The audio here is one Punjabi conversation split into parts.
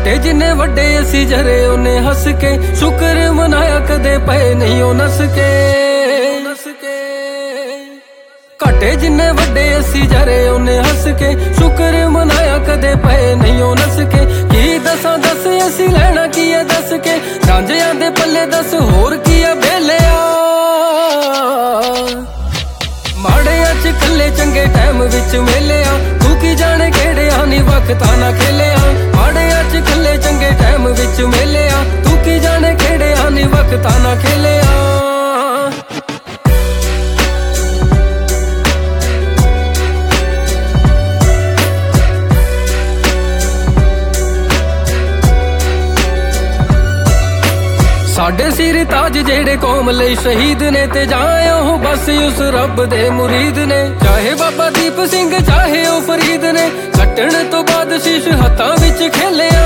ਘਾਟੇ ਜਿੰਨੇ ਵੱਡੇ ਅਸੀਂ ਜਰੇ ਉਹਨੇ ਹੱਸ ਕੇ ਸ਼ੁਕਰ ਮਨਾਇਆ ਕਦੇ ਪਏ ਨਹੀਂ ਉਹ ਨਸ ਕੇ ਘਾਟੇ ਜਿੰਨੇ ਵੱਡੇ ਅਸੀਂ ਜਰੇ ਉਹਨੇ ਹੱਸ ਕੇ ਸ਼ੁਕਰ ਮਨਾਇਆ ਕਦੇ ਪਏ ਨਹੀਂ ਉਹ ਨਸ ਕੇ ਕੀ ਦੱਸਾਂ ਦੱਸ ਅਸੀਂ ਲੈਣਾ ਕੀ ਹੈ ਦੱਸ ਕੇ ਰਾਂਝਿਆਂ ਦੇ ਪੱਲੇ ਦੱਸ ਹੋਰ ਕੀ ਹੈ ਬੇਲਿਆ ਮਾੜਿਆਂ ਚ ਕੱਲੇ ਚੰਗੇ ਟਾਈਮ ਵਿੱਚ ਮੇਲਿਆ ਤੂੰ ਕੀ ਜਾਣੇ ਕਿਹੜਿਆਂ ਨੀ ਵਕਤਾਂ ਨਾ ਖੇਲਿਆ ਮਾੜਿਆਂ ਚ ਕੱਲੇ ਚੰਗੇ ਟਾਈਮ ਵਿੱਚ ਮੇਲਿਆ ਤੂੰ ਕੀ ਜਾਣੇ ਕਿਹੜਿਆਂ ਨੀ ਵਕਤਾਂ ਨਾ ਖੇਲਿਆ ਸਾਡੇ ਸਿਰ ਤਾਜ ਜਿਹੜੇ ਕੌਮ ਲਈ ਸ਼ਹੀਦ ਨੇ ਤੇ ਜਾਏ ਉਹ ਬਸ ਉਸ ਰੱਬ ਦੇ ਮੁਰੀਦ ਨੇ ਚਾਹੇ ਬਾਬਾ ਦੀਪ ਸਿੰਘ ਚਾਹੇ ਉਹ ਫਰੀਦ ਨੇ ਕੱਟਣ ਤੋਂ ਬਾਅਦ ਸ਼ੀਸ਼ ਹੱਥਾਂ ਵਿੱਚ ਖੇਲਿਆ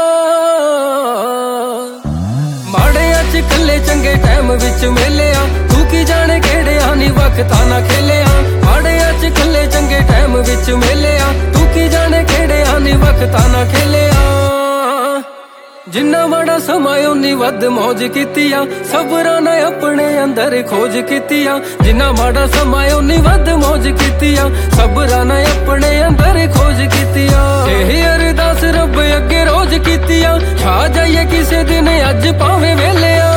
ਮਾੜਿਆਂ ਚ ਕੱਲੇ ਚੰਗੇ ਟਾਈਮ ਵਿੱਚ ਮੇਲਿਆ ਤੂੰ ਕੀ ਜਾਣੇ ਕਿਹੜਿਆਂ ਨੀ ਵਕਤਾਂ ਨਾ ਖੇਲਿਆ ਮਾੜਿਆਂ ਚ ਕੱਲੇ ਚੰਗੇ ਟਾਈਮ ਵਿੱਚ ਮੇਲਿਆ ਤੂੰ ਕੀ ਜਾਣੇ ਕਿਹੜਿਆਂ ਨੀ ਵਕਤਾਂ ਨਾ ਖੇਲਿਆ ਜਿੰਨਾ ਮਾੜਾ ਸਮਾਂ ਉਨੀ ਵੱਧ ਮੌਜ ਕੀਤੀ ਆ ਸਬਰਾਂ ਨੇ ਆਪਣੇ ਅੰਦਰ ਖੋਜ ਕੀਤੀ ਆ ਜਿੰਨਾ ਮਾੜਾ ਸਮਾਂ ਉਨੀ ਵੱਧ ਮੌਜ ਕੀਤੀ ਆ ਸਬਰਾਂ ਨੇ ਆਪਣੇ ਅੰਦਰ ਖੋਜ ਕੀਤੀ ਆ ਇਹ ਅਰਦਾਸ ਰੱਬ ਅੱਗੇ ਰੋਜ਼ ਕੀਤੀ ਆ ਛਾ ਜਾਈਏ ਕਿਸੇ ਦਿਨ ਅੱਜ ਭਾਵੇਂ ਵੇਲਿਆ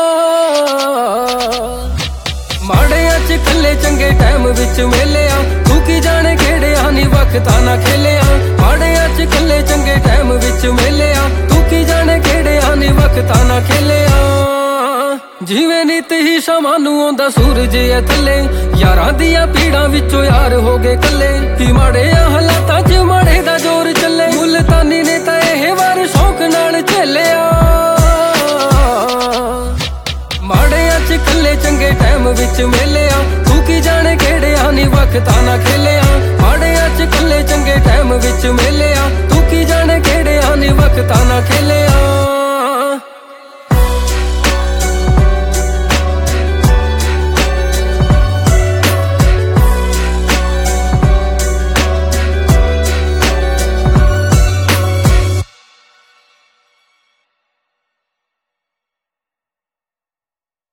ਮਾੜਿਆਂ ਚ ਕੱਲੇ ਚੰਗੇ ਟਾਈਮ ਵਿੱਚ ਮੇਲਿਆ ਤੂੰ ਕੀ ਜਾਣੇ ਕਿਹੜਿਆਂ ਨੀ ਵਕਤਾਂ ਨਾ ਖੇਲਿਆ ਮਾੜਿਆਂ ਚ ਕੱਲੇ ਚੰਗੇ ਟਾਈਮ ਵਿੱਚ ਮੇਲਿਆ ਤੂੰ ਕੀ ਜਾਣੇ ਕਿਹੜਿਆਂ ਨੀ ਵਕਤਾਂ ਨਾ ਖੇਲਿਆ ਜਿਵੇਂ ਨਿਤ ਹੀ ਸ਼ਾਮਾਂ ਨੂੰ ਆਉਂਦਾ ਸੂਰਜ ਐ ਥੱਲੇ ਯਾਰਾਂ ਦੀਆਂ ਪੀੜਾਂ ਵਿੱਚੋਂ ਯਾਰ ਹੋ ਗਏ ਕੱਲੇ ਕੀ ਮਾੜੇ ਹਾਲਾਤਾਂ 'ਚ ਮਾੜੇ ਦਾ ਜ਼ੋਰ ਚੱਲੇ ਮੁਲਤਾਨੀ ਨੇ ਤਾਂ ਇਹ ਵਾਰ ਸ਼ੌਕ ਨਾਲ ਝੇਲਿਆ ਮਾੜਿਆਂ ਚ ਕੱਲੇ ਚੰਗੇ ਟਾਈਮ ਵਿੱਚ ਮੇਲਿਆ ਤੂੰ ਕੀ ਜਾਣੇ ਕਿਹੜਿਆਂ ਨੀ ਵਕਤਾਂ ਨਾ ਖੇਲਿਆ ਮਾੜਿਆਂ ਚ